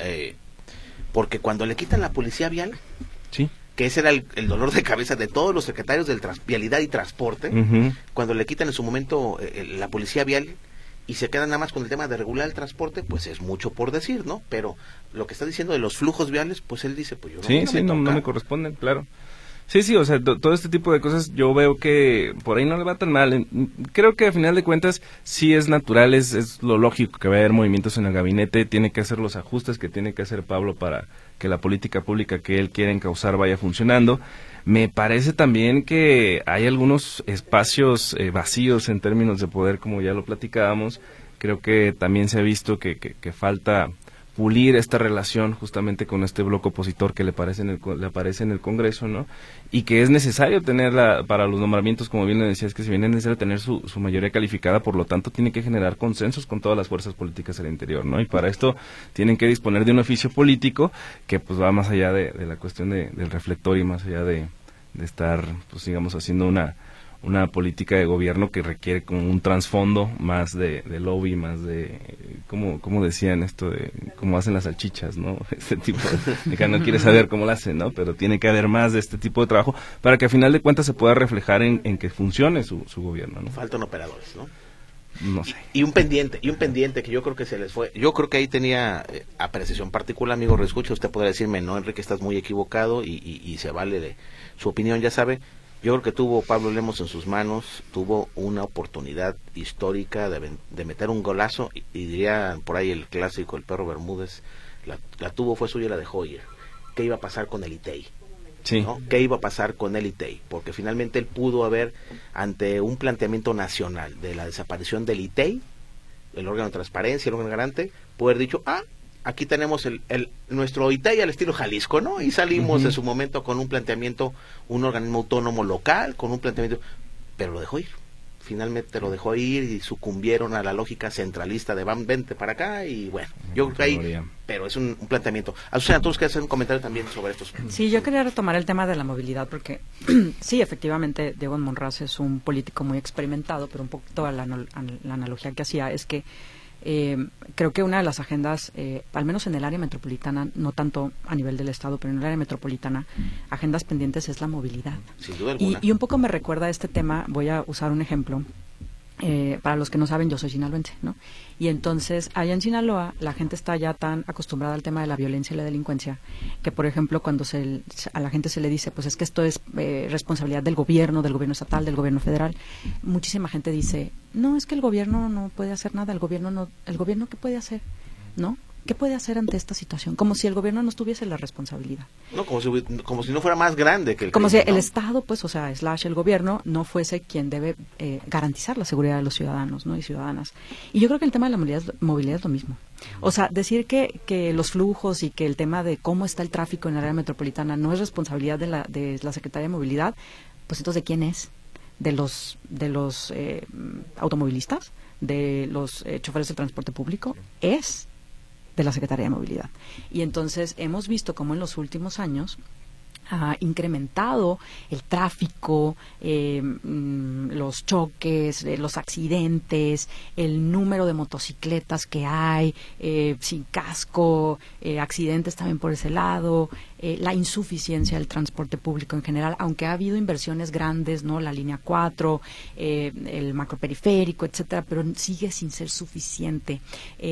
porque cuando le quitan la policía vial, sí, que ese era el dolor de cabeza de todos los secretarios de Vialidad y Transporte, cuando le quitan en su momento la policía vial, y se quedan nada más con el tema de regular el transporte, pues es mucho por decir, ¿no? Pero lo que está diciendo de los flujos viales, pues él dice, pues yo no me corresponden, claro. Sí, o sea, todo este tipo de cosas yo veo que por ahí no le va tan mal. Creo que a final de cuentas sí es natural, es lo lógico que va a haber movimientos en el gabinete, tiene que hacer los ajustes que tiene que hacer Pablo para que la política pública que él quiere encauzar vaya funcionando. Me parece también que hay algunos espacios vacíos en términos de poder, como ya lo platicábamos. Creo que también se ha visto que falta pulir esta relación justamente con este bloque opositor que le aparece en el Congreso, ¿no? Y que es necesario tenerla para los nombramientos, como bien le decías, que si bien es necesario tener su mayoría calificada, por lo tanto tiene que generar consensos con todas las fuerzas políticas al interior, ¿no? Y para esto tienen que disponer de un oficio político que pues va más allá de la cuestión del reflector y más allá de estar, pues digamos, haciendo una política de gobierno que requiere como un trasfondo más de lobby, más de, como decían esto de cómo hacen las salchichas, ¿no? Este tipo de que no quiere saber cómo lo hacen, ¿no? Pero tiene que haber más de este tipo de trabajo para que a final de cuentas se pueda reflejar en que funcione su gobierno, ¿no? Faltan operadores, ¿no? No sé. Y un pendiente que yo creo que se les fue. Yo creo que ahí tenía apreciación particular, amigo reescucha. Usted podrá decirme, no, Enrique, estás muy equivocado y se vale de su opinión, ya sabe. Yo creo que tuvo Pablo Lemus en sus manos, tuvo una oportunidad histórica de meter un golazo y diría por ahí el clásico, el perro Bermúdez, la tuvo, fue suya y la dejó ir. ¿Qué iba a pasar con el ITEI? Sí. ¿No? ¿Qué iba a pasar con el ITEI? Porque finalmente él pudo haber, ante un planteamiento nacional de la desaparición del ITEI, el órgano de transparencia, el órgano garante, pudo haber dicho, aquí tenemos nuestro ITEI al estilo Jalisco, ¿no? Y salimos en su momento con un planteamiento, un organismo autónomo local, con un planteamiento, pero lo dejó ir. Finalmente lo dejó ir y sucumbieron a la lógica centralista de vente para acá y bueno, yo creo que ahí, pero es un planteamiento. Azucena, tú quieres hacer un comentario también sobre estos. Sí, yo quería retomar el tema de la movilidad porque sí, efectivamente, Diego Monraz es un político muy experimentado, pero un poquito la analogía que hacía es que creo que una de las agendas, al menos en el área metropolitana, no tanto a nivel del Estado, pero en el área metropolitana, agendas pendientes es la movilidad. Sin duda alguna. Y un poco me recuerda a este tema, voy a usar un ejemplo. Para los que no saben, yo soy sinaloense, ¿no? Y entonces, allá en Sinaloa, la gente está ya tan acostumbrada al tema de la violencia y la delincuencia, que, por ejemplo, cuando a la gente se le dice, pues es que esto es responsabilidad del gobierno estatal, del gobierno federal, muchísima gente dice, no, es que el gobierno no puede hacer nada, el gobierno ¿qué puede hacer? ¿No? ¿Qué puede hacer ante esta situación? Como si el gobierno no tuviese la responsabilidad. No, como si no fuera más grande que el Como crimen, si ¿no? el Estado, pues, o sea, el gobierno no fuese quien debe garantizar la seguridad de los ciudadanos, ¿no? Y ciudadanas. Y yo creo que el tema de la movilidad es lo mismo. O sea, decir que los flujos y que el tema de cómo está el tráfico en el área metropolitana no es responsabilidad de la Secretaría de Movilidad, pues entonces, ¿de quién es? ¿De los automovilistas? ¿De los choferes de transporte público? Es de la Secretaría de Movilidad. Y entonces hemos visto cómo en los últimos años ha incrementado el tráfico, los choques, los accidentes, el número de motocicletas que hay, sin casco, accidentes también por ese lado, la insuficiencia del transporte público en general, aunque ha habido inversiones grandes, ¿no? La línea 4, el macroperiférico, etcétera, pero sigue sin ser suficiente.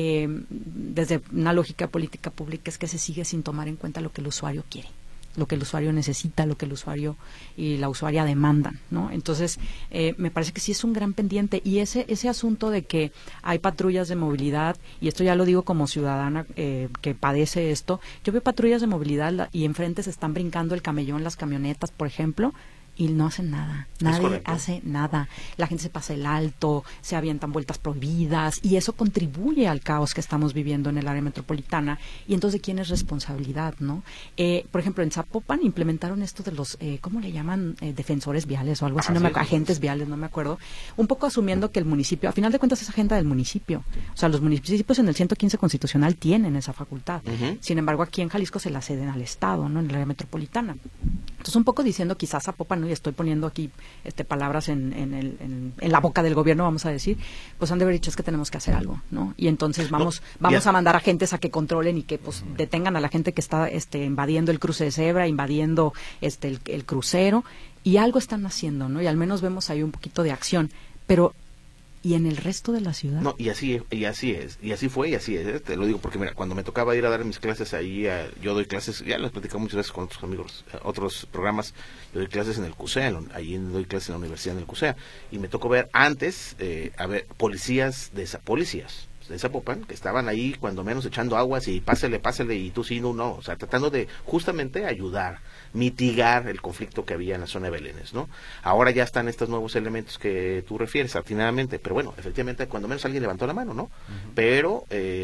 Desde una lógica política pública es que se sigue sin tomar en cuenta lo que el usuario quiere, lo que el usuario necesita, lo que el usuario y la usuaria demandan, ¿no? Entonces, me parece que sí es un gran pendiente, y ese asunto de que hay patrullas de movilidad, y esto ya lo digo como ciudadana que padece esto, yo veo patrullas de movilidad y enfrente se están brincando el camellón, las camionetas, por ejemplo, y no hacen nada, nadie hace nada, la gente se pasa el alto, se avientan vueltas prohibidas, y eso contribuye al caos que estamos viviendo en el área metropolitana. Y entonces, ¿de quién es responsabilidad, no? Por ejemplo, en Zapopan implementaron esto de los, ¿cómo le llaman? Defensores viales o algo así, agentes viales, no me acuerdo, un poco asumiendo que el municipio, a final de cuentas es agenda del municipio, o sea, los municipios en el 115 constitucional tienen esa facultad, sin embargo, aquí en Jalisco se la ceden al Estado, ¿no? En el área metropolitana. Entonces, un poco diciendo quizás Zapopan, ¿no? Y estoy poniendo aquí palabras en la boca del gobierno, vamos a decir, pues han de haber dicho, es que tenemos que hacer algo, ¿no? Y entonces vamos a mandar agentes a que controlen y que pues detengan a la gente que está invadiendo el cruce de cebra, invadiendo el crucero, y algo están haciendo, ¿no? Y al menos vemos ahí un poquito de acción, pero ¿y en el resto de la ciudad? No, y así fue, te lo digo porque mira, cuando me tocaba ir a dar mis clases ahí, yo doy clases, ya las platicado muchas veces con otros amigos, otros programas, yo doy clases en el CUSEA, ahí doy clases en la universidad en el CUSEA, y me tocó ver antes, policías de Zapopan, que estaban ahí cuando menos echando aguas y pásele, y tú sí, no, o sea, tratando de justamente ayudar, mitigar el conflicto que había en la zona de Belénes, ¿no? Ahora ya están estos nuevos elementos que tú refieres, atinadamente, pero bueno, efectivamente, cuando menos alguien levantó la mano, ¿no? Pero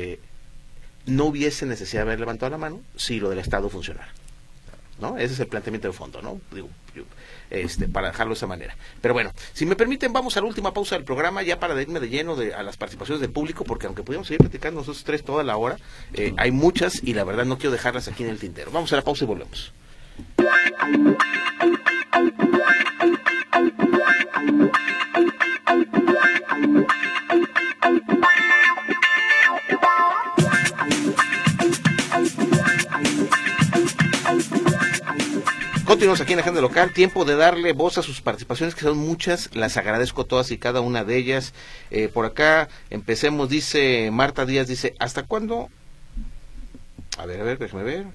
no hubiese necesidad de haber levantado la mano si lo del Estado funcionara, ¿no? Ese es el planteamiento de fondo, ¿no? Digo, para dejarlo de esa manera. Pero bueno, si me permiten, vamos a la última pausa del programa, ya para irme de lleno a las participaciones del público, porque aunque pudiéramos seguir platicando nosotros tres toda la hora, hay muchas y la verdad no quiero dejarlas aquí en el tintero. Vamos a la pausa y volvemos. Continuamos aquí en Agenda Local, tiempo de darle voz a sus participaciones, que son muchas, las agradezco todas y cada una de ellas. Por acá, empecemos, dice Marta Díaz, dice, ¿hasta cuándo? A ver, déjame ver.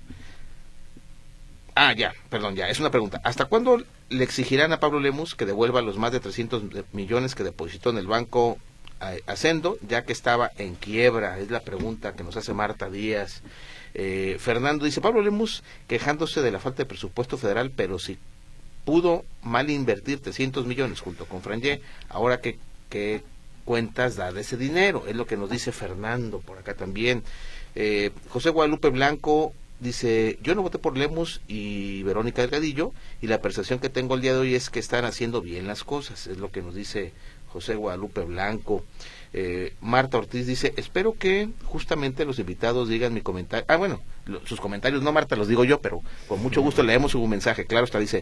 Ya, es una pregunta. ¿Hasta cuándo le exigirán a Pablo Lemus que devuelva los más de 300 millones que depositó en el banco Hacendo, ya que estaba en quiebra? Es la pregunta que nos hace Marta Díaz. Fernando dice, Pablo Lemus quejándose de la falta de presupuesto federal, pero si pudo mal invertir 300 millones junto con Frangé, ahora ¿qué cuentas da de ese dinero? Es lo que nos dice Fernando por acá también. José Guadalupe Blanco dice, yo no voté por Lemus y Verónica Delgadillo, y la percepción que tengo el día de hoy es que están haciendo bien las cosas, es lo que nos dice José Guadalupe Blanco. Marta Ortiz dice, espero que justamente los invitados digan mi comentario. Sus comentarios no, Marta, los digo yo, pero con mucho gusto leemos su mensaje. Claro está, dice,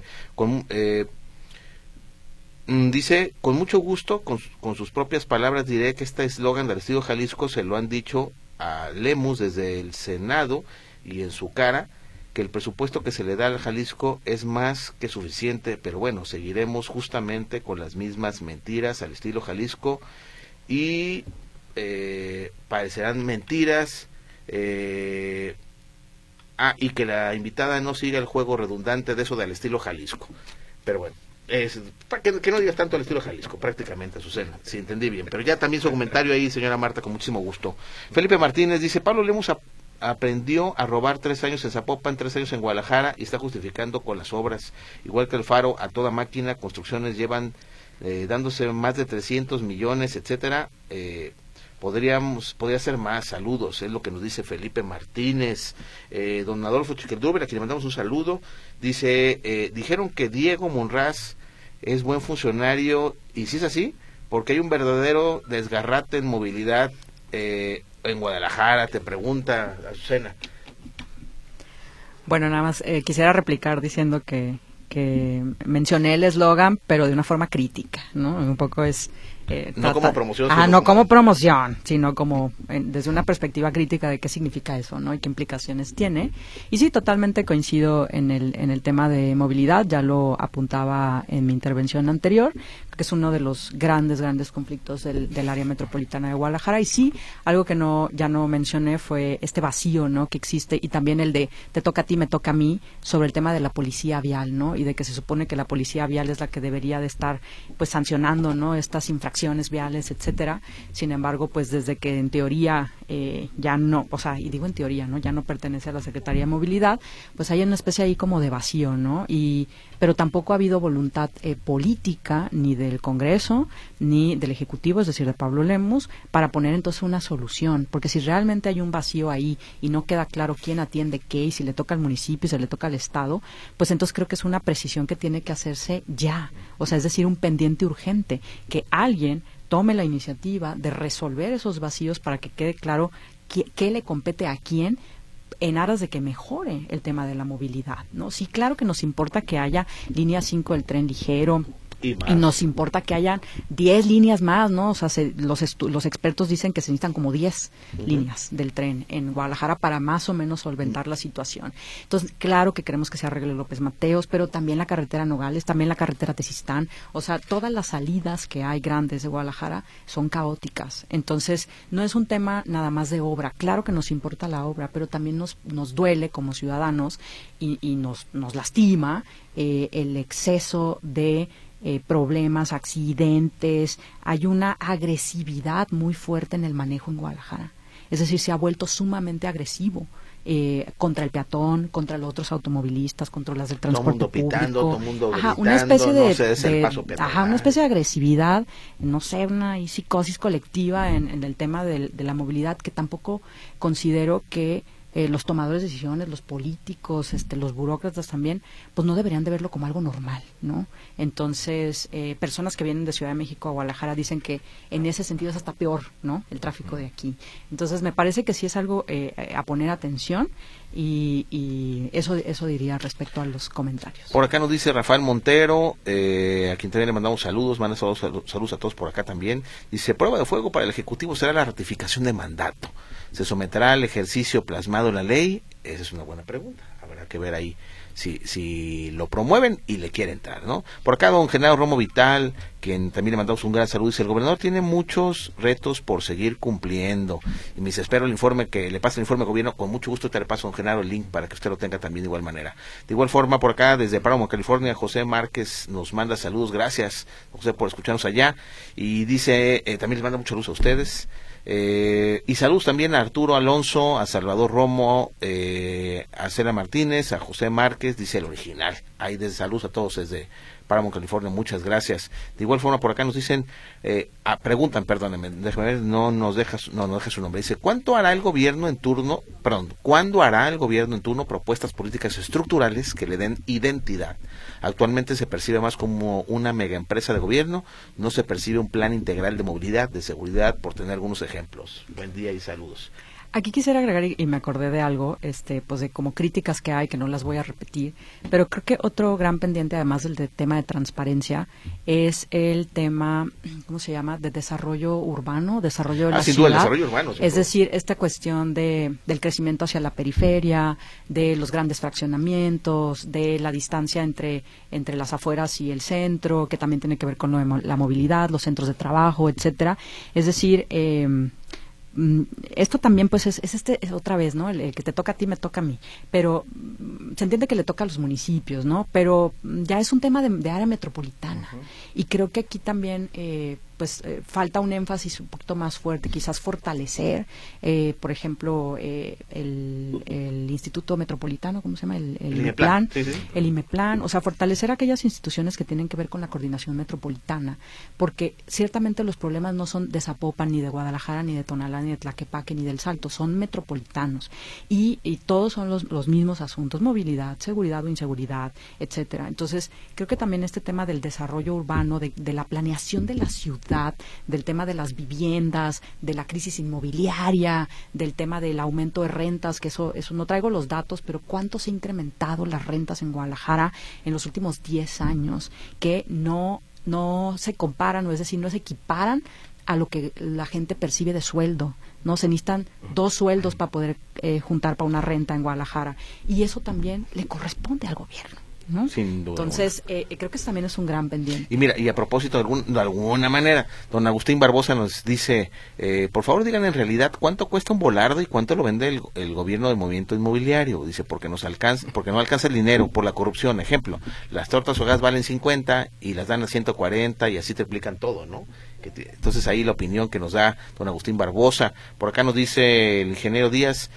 con mucho gusto, con sus propias palabras, diré que este eslogan del Estado Jalisco se lo han dicho a Lemus desde el Senado y en su cara, que el presupuesto que se le da al Jalisco es más que suficiente, pero bueno, seguiremos justamente con las mismas mentiras al estilo Jalisco y parecerán mentiras, y que la invitada no siga el juego redundante de eso del estilo Jalisco, pero bueno, para que no digas tanto al estilo Jalisco, prácticamente, Azucena, si entendí bien, pero ya también su comentario ahí, señora Marta, con muchísimo gusto. Felipe Martínez dice, Pablo Lemus aprendió a robar 3 años en Zapopan, 3 años en Guadalajara y está justificando con las obras, igual que el Faro, a toda máquina, construcciones llevan dándose más de 300 millones, etcétera. Podría ser más. Saludos, es lo que nos dice Felipe Martínez. Don Adolfo Chiquerdúber, a quien le mandamos un saludo, dice, dijeron que Diego Monraz es buen funcionario, y si es así, porque hay un verdadero desgarrate en movilidad en Guadalajara, te pregunta Azucena. Bueno, nada más quisiera replicar diciendo que mencioné el eslogan, pero de una forma crítica, ¿no? Un poco es... no como promoción. No como promoción, sino como desde una perspectiva crítica de qué significa eso, ¿no? Y qué implicaciones tiene. Y sí, totalmente coincido en el tema de movilidad, ya lo apuntaba en mi intervención anterior, que es uno de los grandes conflictos del área metropolitana de Guadalajara. Y sí, algo que ya no mencioné fue este vacío, ¿no? Que existe, y también el de te toca a ti, me toca a mí, sobre el tema de la policía vial, ¿no? Y de que se supone que la policía vial es la que debería de estar, pues, sancionando, ¿no? Estas infracciones viales, etcétera. Sin embargo, pues desde que en teoría ya no, o sea, y digo en teoría, ¿no? Ya no pertenece a la Secretaría de Movilidad, pues hay una especie ahí como de vacío, ¿no? Pero tampoco ha habido voluntad política ni del Congreso ni del Ejecutivo, es decir, de Pablo Lemus, para poner entonces una solución, porque si realmente hay un vacío ahí y no queda claro quién atiende qué, y si le toca al municipio y se le toca al Estado, pues entonces creo que es una precisión que tiene que hacerse ya, o sea, es decir, un pendiente urgente, que alguien tome la iniciativa de resolver esos vacíos para que quede claro qué le compete a quién, en aras de que mejore el tema de la movilidad, ¿no? Sí, claro que nos importa que haya línea 5 del tren ligero, y nos importa que hayan 10 líneas más, ¿no? O sea, los expertos dicen que se necesitan como 10 líneas del tren en Guadalajara para más o menos solventar la situación. Entonces, claro que queremos que se arregle López Mateos, pero también la carretera Nogales, también la carretera Tezistán. O sea, todas las salidas que hay grandes de Guadalajara son caóticas. Entonces, no es un tema nada más de obra. Claro que nos importa la obra, pero también nos duele como ciudadanos y nos lastima el exceso de problemas, accidentes. Hay una agresividad muy fuerte en el manejo en Guadalajara. Es decir, se ha vuelto sumamente agresivo contra el peatón, contra los otros automovilistas, contra las del transporte público. Todo el mundo gritando, una especie de, no se des el paso peatonal. Una especie de agresividad, no sé, una psicosis colectiva en el tema de la movilidad, que tampoco considero que los tomadores de decisiones, los políticos, los burócratas también, pues no deberían de verlo como algo normal, ¿no? Entonces, personas que vienen de Ciudad de México a Guadalajara dicen que en ese sentido es hasta peor, ¿no? El tráfico de aquí. Entonces, me parece que sí es algo a poner atención y eso diría respecto a los comentarios. Por acá nos dice Rafael Montero, a quien también le mandamos saludos saludos a todos por acá también. Dice, prueba de fuego para el Ejecutivo será la ratificación de mandato. ¿Se someterá al ejercicio plasmado en la ley? Esa es una buena pregunta. Habrá que ver ahí si lo promueven y le quiere entrar, ¿no? Por acá don Genaro Romo Vital, quien también le mandamos un gran saludo, dice, el gobernador tiene muchos retos por seguir cumpliendo. Y me dice, espero el informe, que le pase el informe de gobierno, con mucho gusto te le paso, don Genaro, el link para que usted lo tenga también de igual manera. De igual forma, por acá, desde Paramount, California, José Márquez nos manda saludos, gracias, José, por escucharnos allá. Y dice, también les manda muchos saludos a ustedes. Y saludos también a Arturo Alonso, a Salvador Romo, a Cela Martínez, a José Márquez, dice el original. Ahí desde saludos a todos desde Paramount, California, muchas gracias. De igual forma por acá nos dicen, preguntan, perdónenme, déjame ver, no deja su nombre. Dice, ¿cuándo hará el gobierno en turno propuestas políticas estructurales que le den identidad? Actualmente se percibe más como una mega empresa de gobierno, no se percibe un plan integral de movilidad, de seguridad, por tener algunos ejemplos. Buen día y saludos. Aquí quisiera agregar, y me acordé de algo, pues de como críticas que hay, que no las voy a repetir, pero creo que otro gran pendiente, además del tema de transparencia, es el tema, ¿cómo se llama?, de desarrollo urbano, desarrollo de la ciudad. El desarrollo urbano. Es decir, esta cuestión del crecimiento hacia la periferia, de los grandes fraccionamientos, de la distancia entre las afueras y el centro, que también tiene que ver con lo de la movilidad, los centros de trabajo, etcétera. Es decir, esto también pues es otra vez, ¿no? El que te toca a ti me toca a mí, pero se entiende que le toca a los municipios, ¿no? Pero ya es un tema de área metropolitana. Uh-huh. Y creo que aquí también falta un énfasis un poquito más fuerte, quizás fortalecer, por ejemplo, el Instituto Metropolitano, ¿cómo se llama? El IMEPLAN. Sí. El IMEPLAN, o sea, fortalecer aquellas instituciones que tienen que ver con la coordinación metropolitana, porque ciertamente los problemas no son de Zapopan, ni de Guadalajara, ni de Tonalá, ni de Tlaquepaque, ni del Salto, son metropolitanos, y todos son los mismos asuntos: movilidad, seguridad o inseguridad, etcétera. Entonces, creo que también este tema del desarrollo urbano, de la planeación de la ciudad, del tema de las viviendas, de la crisis inmobiliaria, del tema del aumento de rentas, que eso no traigo los datos, pero cuánto se han incrementado las rentas en Guadalajara en los últimos 10 años, que no se comparan, o es decir, no se equiparan a lo que la gente percibe de sueldo, ¿no? Se necesitan 2 sueldos para poder juntar para una renta en Guadalajara, y eso también le corresponde al gobierno, ¿no? Sin duda. Entonces, creo que eso también es un gran pendiente. Y mira, y a propósito, de alguna manera, don Agustín Barbosa nos dice, por favor digan en realidad cuánto cuesta un volardo y cuánto lo vende el gobierno del movimiento inmobiliario. Dice, porque no alcanza el dinero por la corrupción. Ejemplo, las tortas ahogadas valen 50 y las dan a 140 y así triplican todo, ¿no? Entonces ahí la opinión que nos da don Agustín Barbosa. Por acá nos dice el ingeniero Díaz,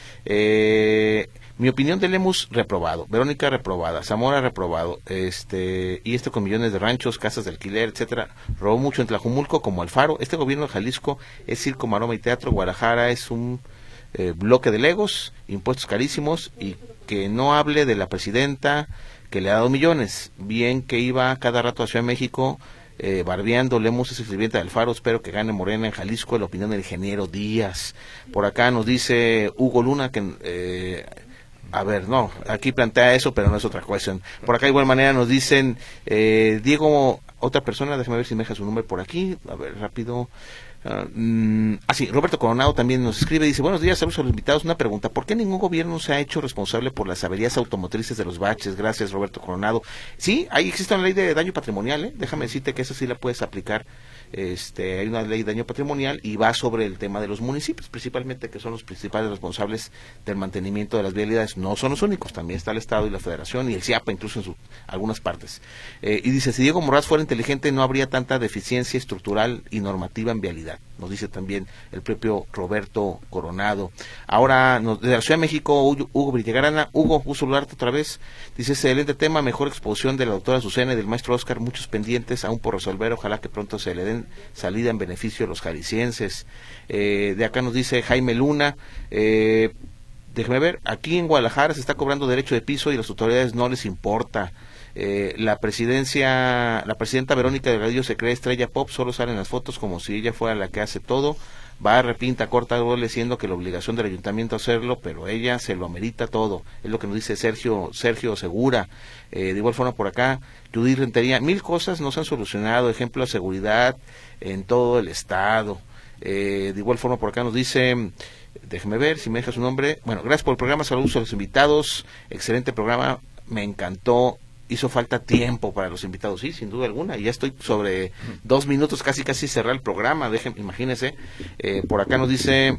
mi opinión de Lemus, reprobado. Verónica, reprobada. Zamora, reprobado. Y con millones de ranchos, casas de alquiler, etcétera. Robó mucho en Tlajumulco como Alfaro. Este gobierno de Jalisco es circo, maroma y teatro. Guadalajara es un bloque de legos, impuestos carísimos, y que no hable de la presidenta que le ha dado millones. Bien que iba cada rato a Ciudad de México, barbeando. Lemus es el sirviente de Alfaro. Espero que gane Morena en Jalisco. La opinión del ingeniero Díaz. Por acá nos dice Hugo Luna que... no, aquí plantea eso, pero no es otra cuestión. Por acá de igual manera nos dicen, Diego, otra persona, déjame ver si me deja su nombre por aquí, a ver, rápido. Sí, Roberto Coronado también nos escribe, dice, buenos días, saludos a los invitados, una pregunta, ¿por qué ningún gobierno se ha hecho responsable por las averías automotrices de los baches? Gracias, Roberto Coronado. Sí, ahí existe una ley de daño patrimonial, déjame decirte que esa sí la puedes aplicar. Hay una ley de daño patrimonial y va sobre el tema de los municipios, principalmente, que son los principales responsables del mantenimiento de las vialidades. No son los únicos, también está el Estado y la Federación y el CIAPA, incluso en algunas partes. Y dice, si Diego Morraz fuera inteligente no habría tanta deficiencia estructural y normativa en vialidad, nos dice también el propio Roberto Coronado. Ahora, de la Ciudad de México, Hugo Villegarana. Hugo, gusto saludarte otra vez. Dice, excelente tema, mejor exposición de la doctora Azucena y del maestro Oscar, muchos pendientes aún por resolver, ojalá que pronto se le den salida en beneficio de los jaliscienses. De acá nos dice Jaime Luna, déjeme ver, aquí en Guadalajara se está cobrando derecho de piso y las autoridades no les importa. La presidenta Verónica Delgadillo se cree estrella pop, solo salen las fotos como si ella fuera la que hace todo, va, repinta, corta, duele, siendo que la obligación del ayuntamiento hacerlo, pero ella se lo amerita todo, es lo que nos dice Sergio Segura. De igual forma por acá, Judith Rentería, 1000 cosas no se han solucionado, ejemplo de seguridad en todo el estado. De igual forma por acá nos dice, déjeme ver si me deja su nombre, bueno, gracias por el programa, saludos a los invitados, excelente programa, me encantó. Hizo falta tiempo para los invitados, sí, sin duda alguna, y ya estoy sobre 2 minutos, casi cerrar el programa, imagínense. Por acá nos dice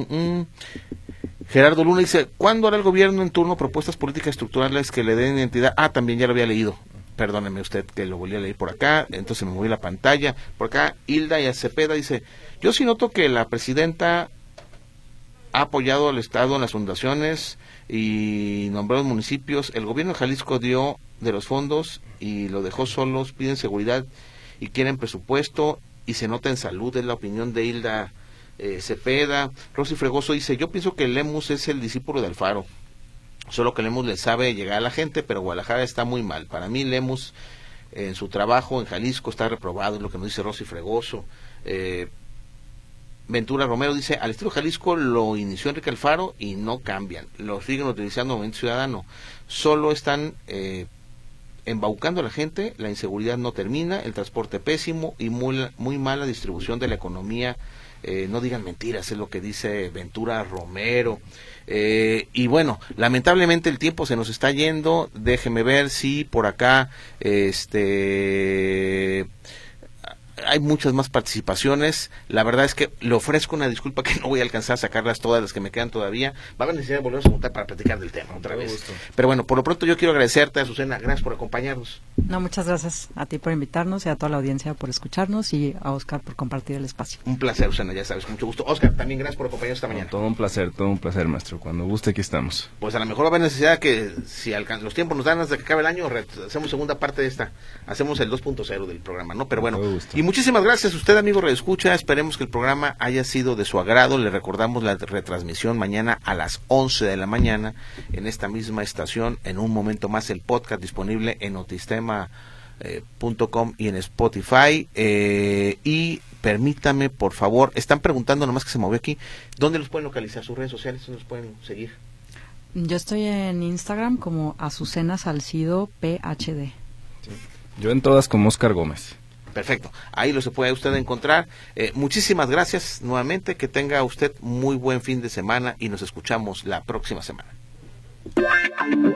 Gerardo Luna, dice, ¿cuándo hará el gobierno en turno propuestas políticas estructurales que le den identidad? También ya lo había leído, perdóneme usted que lo volví a leer por acá, entonces me moví la pantalla. Por acá Hilda y Cepeda dice, yo sí noto que la presidenta ha apoyado al Estado en las fundaciones y nombró a los municipios. El gobierno de Jalisco dio de los fondos y lo dejó solos, piden seguridad y quieren presupuesto y se nota en salud, es la opinión de Hilda Cepeda. Rosy Fregoso dice, yo pienso que Lemus es el discípulo de Alfaro, solo que Lemus le sabe llegar a la gente, pero Guadalajara está muy mal. Para mí Lemus en su trabajo en Jalisco está reprobado, es lo que nos dice Rosy Fregoso. Ventura Romero dice, al estilo Jalisco lo inició Enrique Alfaro y no cambian, lo siguen utilizando Movimiento Ciudadano, solo están embaucando a la gente, la inseguridad no termina, el transporte pésimo y muy mala distribución de la economía, no digan mentiras, es lo que dice Ventura Romero. Y bueno, lamentablemente el tiempo se nos está yendo, déjeme ver si por acá hay muchas más participaciones. La verdad es que le ofrezco una disculpa que no voy a alcanzar a sacarlas todas las que me quedan todavía. Va a haber necesidad de volver a juntar para platicar del tema otra vez. Pero bueno, por lo pronto yo quiero agradecerte, Azucena, gracias por acompañarnos. No, muchas gracias a ti por invitarnos y a toda la audiencia por escucharnos y a Oscar por compartir el espacio. Un placer, Azucena, ya sabes, con mucho gusto. Oscar, también gracias por acompañarnos esta mañana. Todo un placer, maestro. Cuando guste, aquí estamos. Pues a lo mejor va a haber necesidad que si los tiempos nos dan hasta que acabe el año, hacemos segunda parte de esta, hacemos el 2.0 del programa, ¿no? Pero bueno, y muchísimas gracias a usted, amigo redescucha, esperemos que el programa haya sido de su agrado. Le recordamos la retransmisión mañana a las 11 de la mañana en esta misma estación, en un momento más el podcast disponible en notistema.com y en Spotify. Y permítame, por favor, están preguntando, nomás que se movió aquí, ¿dónde los pueden localizar? ¿Sus redes sociales? ¿Dónde los pueden seguir? Yo estoy en Instagram como Azucena Salcido PhD. Sí. Yo en todas como Oscar Gómez. Perfecto, ahí lo se puede usted encontrar. Muchísimas gracias nuevamente, que tenga usted muy buen fin de semana y nos escuchamos la próxima semana.